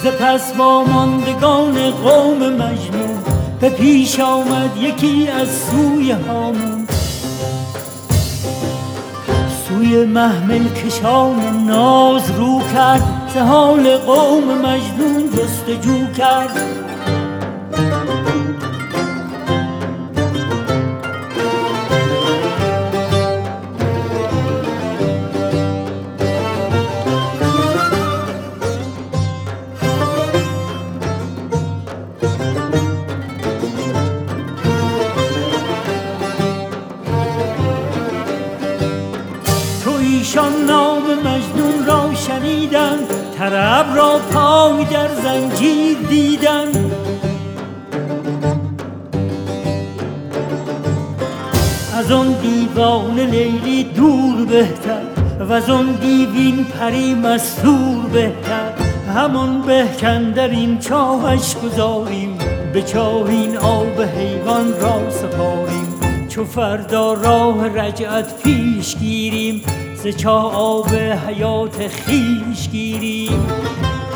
سپس با ماندگان قوم مجنون به پیش آمد یکی از سوی هامون، سوی محمل کشان ناز رو کرد، ز حال قوم مجنون جستجو کرد. ایشان نام مجنون را شنیدن، طرب را پای در زنجیر دیدن. از آن دیوانه لیلی دور بهتر، و از آن دیوین پری مستور بهتر. همان به کاندر این چاهش گذاریم، به چاه این آب حیوان را سپاریم. چو فردا راه رجعت پیش گیریم، ز چاه آب حیات خویش گیریم.